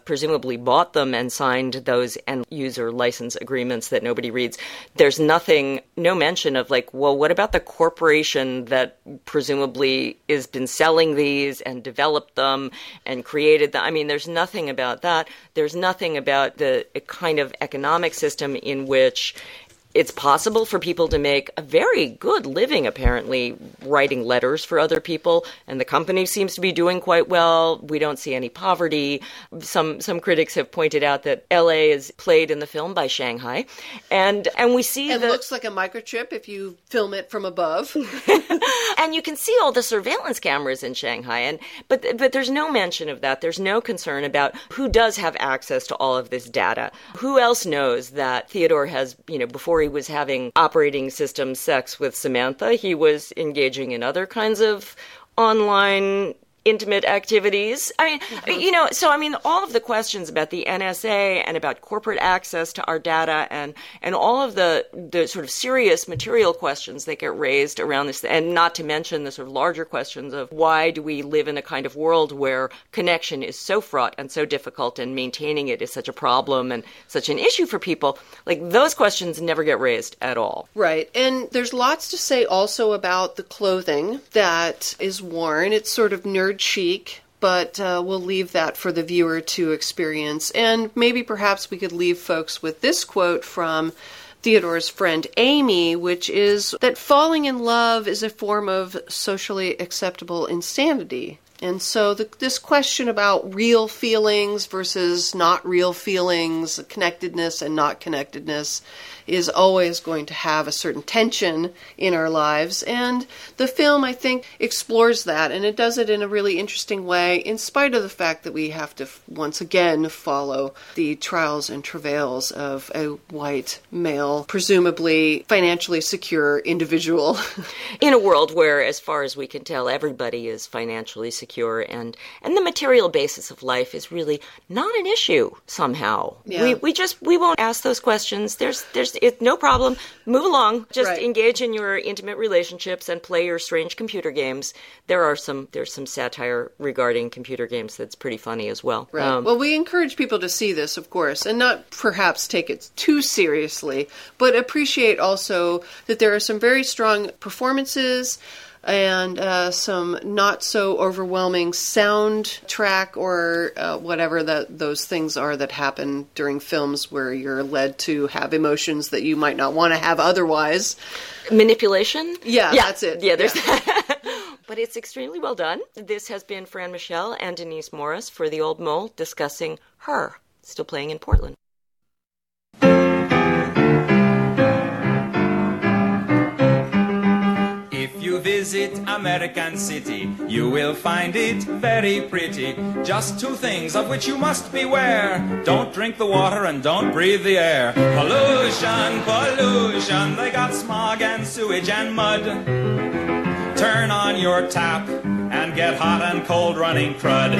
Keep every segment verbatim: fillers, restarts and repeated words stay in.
presumably bought them and signed those end-user license agreements that nobody reads. There's nothing, no mention of like, well, what about the corporation that presumably has been selling these and developed them and created them? I mean, there's nothing about that. There's nothing about the kind of economic system in which it's possible for people to make a very good living, apparently, writing letters for other people, and the company seems to be doing quite well. We don't see any poverty. Some some critics have pointed out that L A is played in the film by Shanghai, and and we see it the, looks like a microchip if you film it from above, and you can see all the surveillance cameras in Shanghai. And but but there's no mention of that. There's no concern about who does have access to all of this data. Who else knows that Theodore has, you know, before he He was having operating system sex with Samantha, he was engaging in other kinds of online intimate activities. I mean, mm-hmm. you know, so I mean, all of the questions about the N S A and about corporate access to our data and, and all of the, the sort of serious material questions that get raised around this, and not to mention the sort of larger questions of why do we live in a kind of world where connection is so fraught and so difficult and maintaining it is such a problem and such an issue for people. Like, those questions never get raised at all. Right. And there's lots to say also about the clothing that is worn. It's sort of nerd chic, but uh, we'll leave that for the viewer to experience. And maybe perhaps we could leave folks with this quote from Theodore's friend Amy, which is that falling in love is a form of socially acceptable insanity. And so the, this question about real feelings versus not real feelings, connectedness and not connectedness, is always going to have a certain tension in our lives. And the film, I think, explores that, and it does it in a really interesting way, in spite of the fact that we have to, once again, follow the trials and travails of a white, male, presumably financially secure individual. In a world where, as far as we can tell, everybody is financially secure, and, and the material basis of life is really not an issue somehow. Yeah. We we just, we won't ask those questions. There's, there's It's no problem. Move along. Just right. engage in your intimate relationships and play your strange computer games. There are some there's some satire regarding computer games that's pretty funny as well. Right. Um, well, we encourage people to see this, of course, and not perhaps take it too seriously, but appreciate also that there are some very strong performances and uh, some not so overwhelming soundtrack or uh, whatever that those things are that happen during films where you're led to have emotions that you might not want to have otherwise. Manipulation? Yeah, yeah. that's it. Yeah, there's yeah. that. But it's extremely well done. This has been Fran Michelle and Denise Morris for The Old Mole discussing Her, still playing in Portland. If you visit American City, you will find it very pretty. Just two things of which you must beware. Don't drink the water and don't breathe the air. Pollution, pollution, they got smog and sewage and mud. Turn on your tap and get hot and cold running crud.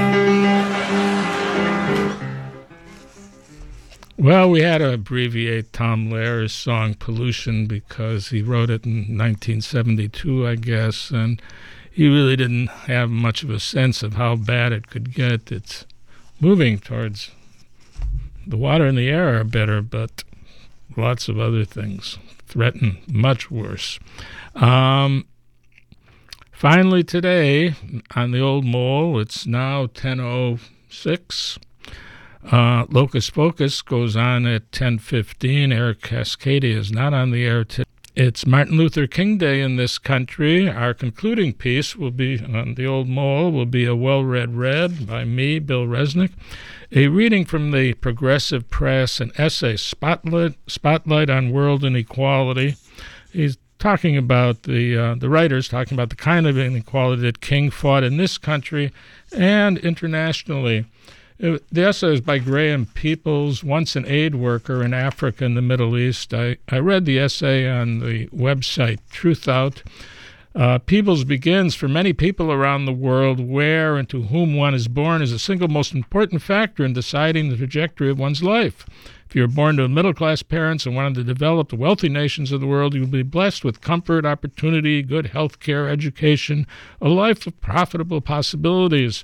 Well, we had to abbreviate Tom Lehrer's song Pollution because he wrote it in nineteen seventy-two, I guess, and he really didn't have much of a sense of how bad it could get. It's moving towards the water and the air are better, but lots of other things threaten much worse. Um, finally today, on the Old Mole, it's now ten oh six. Uh, Locus Focus goes on at ten fifteen. Eric Cascadia is not on the air today. It's Martin Luther King Day in this country. Our concluding piece will be on the Old Mole, will be a well-read read by me, Bill Resnick, a reading from the Progressive Press, an essay, Spotlight, Spotlight on World Inequality. He's talking about the uh, the writers talking about the kind of inequality that King fought in this country and internationally. It, the essay is by Graham Peoples, once an aid worker in Africa and the Middle East. I, I read the essay on the website Truthout. Uh, Peoples begins, for many people around the world, where and to whom one is born is the single most important factor in deciding the trajectory of one's life. If you're born to middle-class parents and one of the developed, wealthy nations of the world, you'll be blessed with comfort, opportunity, good health care, education, a life of profitable possibilities.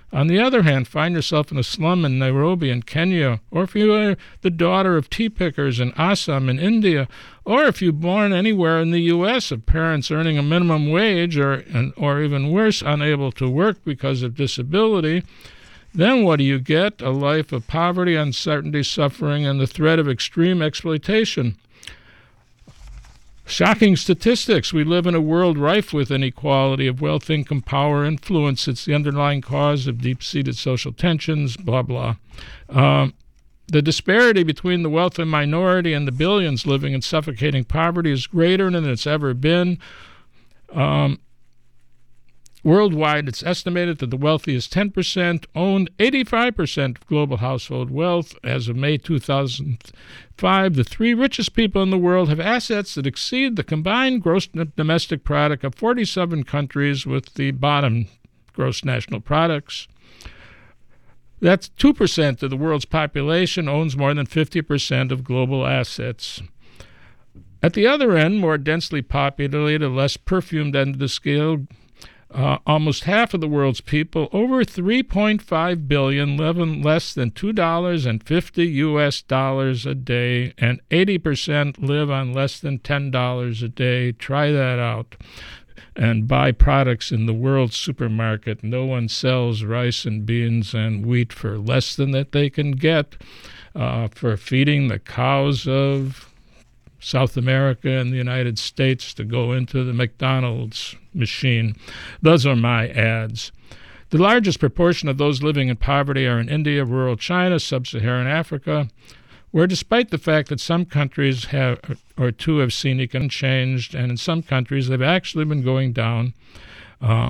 On the other hand, find yourself in a slum in Nairobi in Kenya, or if you are the daughter of tea pickers in Assam in India, or if you're born anywhere in the U S of parents earning a minimum wage or, or even worse, unable to work because of disability, then what do you get? A life of poverty, uncertainty, suffering, and the threat of extreme exploitation. Shocking statistics. We live in a world rife with inequality of wealth, income, power, influence. It's the underlying cause of deep-seated social tensions, blah, blah. Um, the disparity between the wealthy minority and the billions living in suffocating poverty is greater than it's ever been. Um, Worldwide, it's estimated that the wealthiest ten percent owned eighty-five percent of global household wealth. As of May two thousand five, the three richest people in the world have assets that exceed the combined gross domestic product of forty-seven countries with the bottom gross national products. That's two percent of the world's population owns more than fifty percent of global assets. At the other end, more densely populated, less perfumed end of the scale, Uh, almost half of the world's people, over three point five billion, live on less than two dollars and fifty U S dollars a day, and eighty percent live on less than ten dollars a day. Try that out. And buy products in the world's supermarket. No one sells rice and beans and wheat for less than that they can get uh, for feeding the cows of South America and the United States to go into the McDonald's machine. Those are my ads. The largest proportion of those living in poverty are in India, rural China, sub-Saharan Africa, where despite the fact that some countries have or two have seen economic change, and in some countries they've actually been going down. Uh,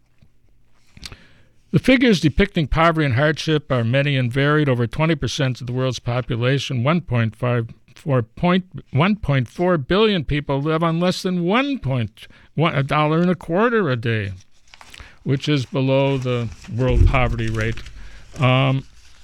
the figures depicting poverty and hardship are many and varied. Over twenty percent of the world's population, one point five For one point four billion people live on less than one point one a dollar and a quarter a day, which is below the world poverty rate. Um,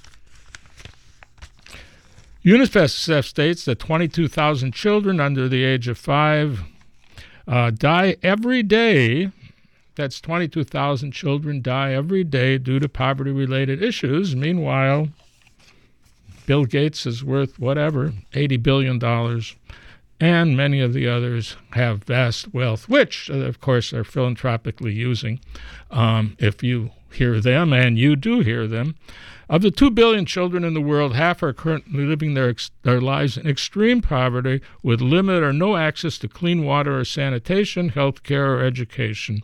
UNICEF states that twenty-two thousand children under the age of five uh, die every day. That's twenty-two thousand children die every day due to poverty-related issues. Meanwhile, Bill Gates is worth whatever, eighty billion dollars, and many of the others have vast wealth, which, of course, are philanthropically using, um, if you hear them, and you do hear them. Of the two billion children in the world, half are currently living their, ex- their lives in extreme poverty with limited or no access to clean water or sanitation, health care, or education.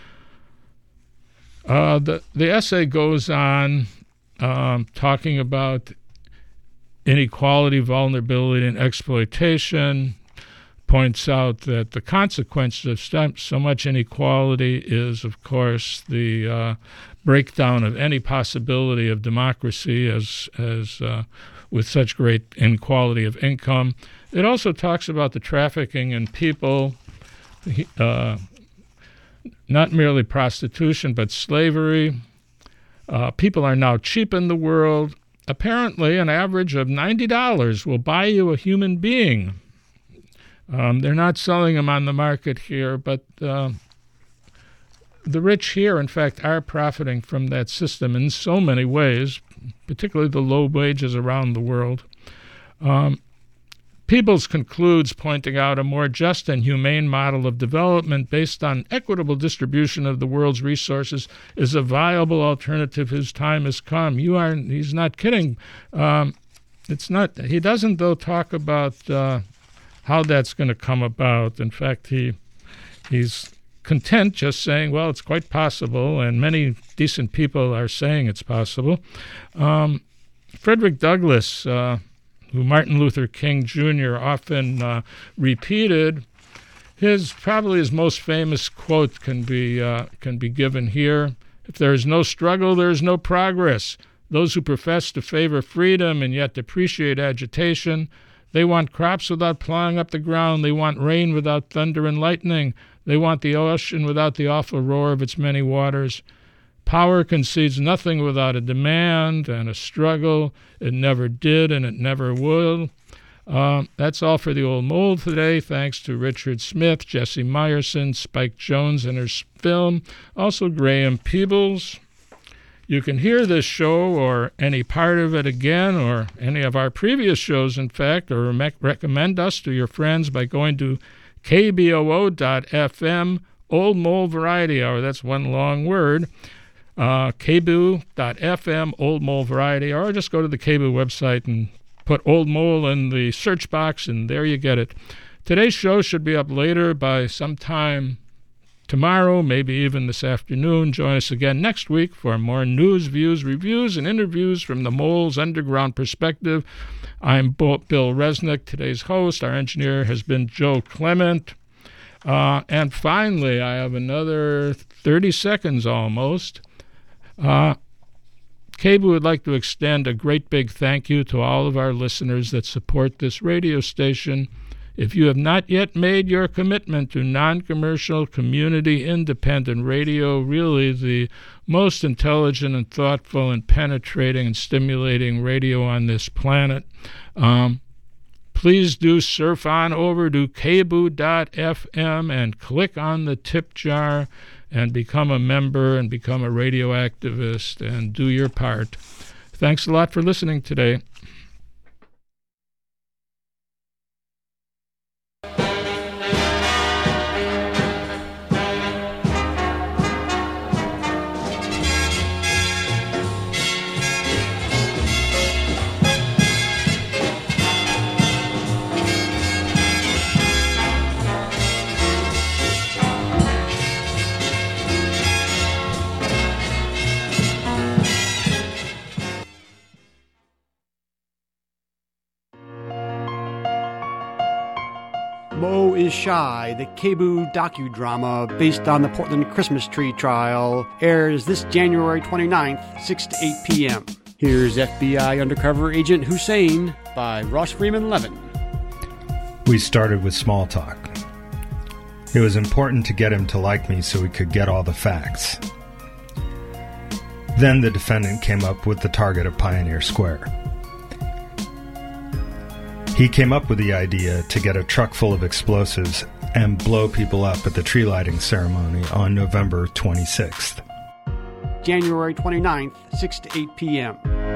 Uh, the, the essay goes on um, talking about inequality, vulnerability, and exploitation, points out that the consequences of so much inequality is, of course, the uh, breakdown of any possibility of democracy as, as uh, with such great inequality of income. It also talks about the trafficking in people, uh, not merely prostitution, but slavery. Uh, people are now cheap in the world. Apparently, an average of ninety dollars will buy you a human being. Um, they're not selling them on the market here, but uh, the rich here, in fact, are profiting from that system in so many ways, particularly the low wages around the world. Um, Peebles concludes, pointing out a more just and humane model of development based on equitable distribution of the world's resources is a viable alternative whose time has come. You are, he's not kidding. Um, it's not, he doesn't, though, talk about uh, how that's going to come about. In fact, he he's content just saying, well, it's quite possible, and many decent people are saying it's possible. Um, Frederick Douglass, uh, who Martin Luther King Junior often uh, repeated, his probably his most famous quote can be uh, can be given here: "If there is no struggle, there is no progress. Those who profess to favor freedom and yet depreciate agitation, they want crops without plowing up the ground. They want rain without thunder and lightning. They want the ocean without the awful roar of its many waters. Power concedes nothing without a demand and a struggle. It never did, and it never will." Uh, that's all for the Old Mold today. Thanks to Richard Smith, Jesse Meyerson, Spike Jones in her film, also Graham Peebles. You can hear this show or any part of it again, or any of our previous shows, in fact, or re- recommend us to your friends by going to K B O O dot F M, Old Mole Variety Hour. That's one long word. Uh, K B O O dot F M, Old Mole Variety Hour. Or just go to the K B O O website and put Old Mole in the search box, and there you get it. Today's show should be up later by sometime tomorrow, maybe even this afternoon. Join us again next week for more news, views, reviews, and interviews from the Mole's underground perspective. I'm Bill Resnick, today's host. Our engineer has been Joe Clement. Uh, and finally, I have another thirty seconds almost. Uh, K B O O would like to extend a great big thank you to all of our listeners that support this radio station. If you have not yet made your commitment to non-commercial, community-independent radio, really the most intelligent and thoughtful and penetrating and stimulating radio on this planet, um, please do surf on over to K B O O dot F M and click on the tip jar and become a member and become a radio activist and do your part. Thanks a lot for listening today. Mo is Shy, the K B O O docudrama based on the Portland Christmas tree trial, airs this January twenty-ninth, six to eight p.m. Here's F B I Undercover Agent Hussein by Ross Freeman Levin. We started with small talk. It was important to get him to like me so we could get all the facts. Then the defendant came up with the target of Pioneer Square. He came up with the idea to get a truck full of explosives and blow people up at the tree lighting ceremony on November twenty-sixth. January twenty-ninth, six to eight p.m.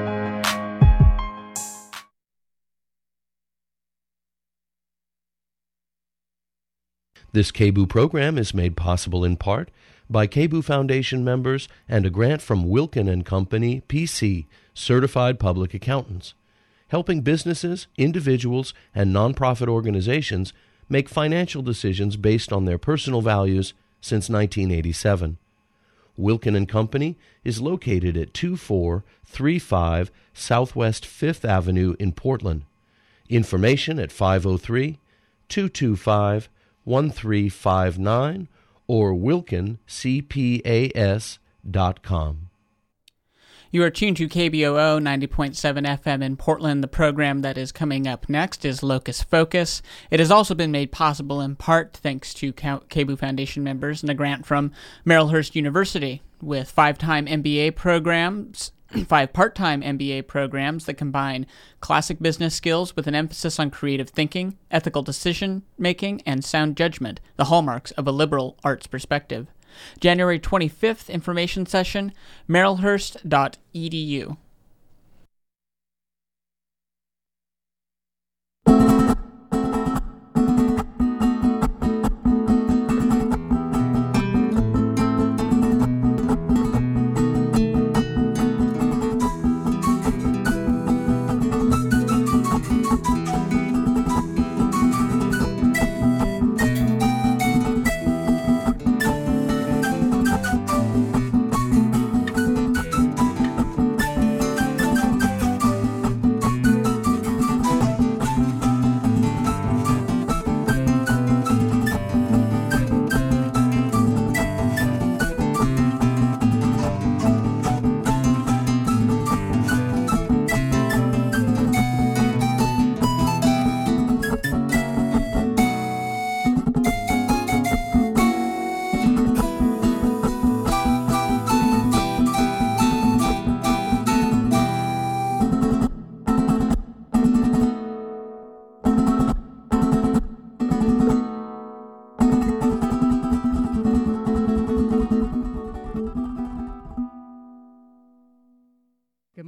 This K B O O program is made possible in part by K B O O Foundation members and a grant from Wilkin and Company, P C, Certified Public Accountants, helping businesses, individuals, and nonprofit organizations make financial decisions based on their personal values since nineteen eighty-seven. Wilkin and Company is located at two four three five Southwest fifth Avenue in Portland. Information at five oh three, two two five, one three five nine or wilkin c p a s dot com. You are tuned to K B O O ninety point seven F M in Portland. The program that is coming up next is Locus Focus. It has also been made possible in part thanks to K B O O Foundation members and a grant from Marylhurst University, with five-time M B A programs, five part-time M B A programs that combine classic business skills with an emphasis on creative thinking, ethical decision-making, and sound judgment, the hallmarks of a liberal arts perspective. January twenty-fifth information session, marylhurst dot e d u.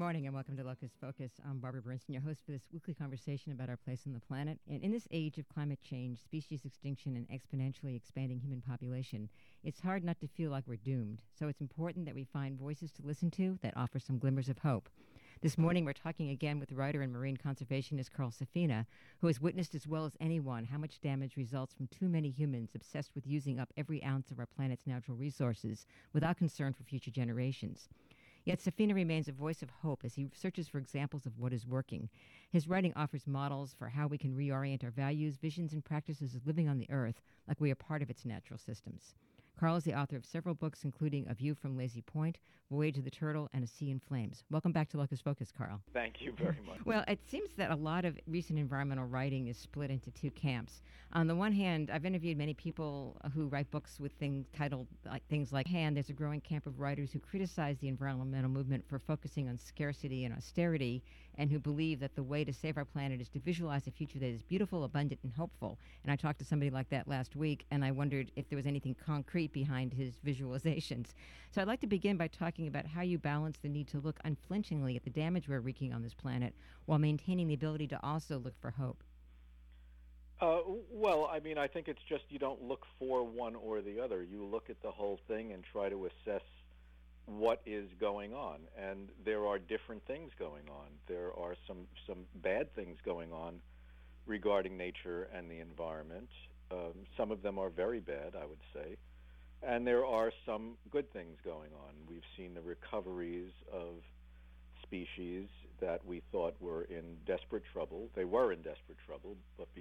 morning and welcome to Locus Focus. I'm Barbara Bernstein, your host for this weekly conversation about our place on the planet. And in this age of climate change, species extinction, and exponentially expanding human population, it's hard not to feel like we're doomed. So it's important that we find voices to listen to that offer some glimmers of hope. This morning, we're talking again with writer and marine conservationist Carl Safina, who has witnessed as well as anyone how much damage results from too many humans obsessed with using up every ounce of our planet's natural resources without concern for future generations. Yet Safina remains a voice of hope as he searches for examples of what is working. His writing offers models for how we can reorient our values, visions, and practices of living on the Earth like we are part of its natural systems. Carl is the author of several books, including A View from Lazy Point, Voyage of the Turtle, and A Sea in Flames. Welcome back to Locus Focus, Carl. Thank you very much. Well, it seems that a lot of recent environmental writing is split into two camps. On the one hand, I've interviewed many people who write books with things titled like things like, and there's a growing camp of writers who criticize the environmental movement for focusing on scarcity and austerity, and who believe that the way to save our planet is to visualize a future that is beautiful, abundant, and hopeful. And I talked to somebody like that last week, and I wondered if there was anything concrete behind his visualizations. So I'd like to begin by talking about how you balance the need to look unflinchingly at the damage we're wreaking on this planet while maintaining the ability to also look for hope. Uh, well, I mean, I think it's just you don't look for one or the other. You look at the whole thing and try to assess what is going on. And there are different things going on. There are some, some bad things going on regarding nature and the environment. Um, some of them are very bad, I would say. And there are some good things going on. We've seen the recoveries of species that we thought were in desperate trouble. They were in desperate trouble, but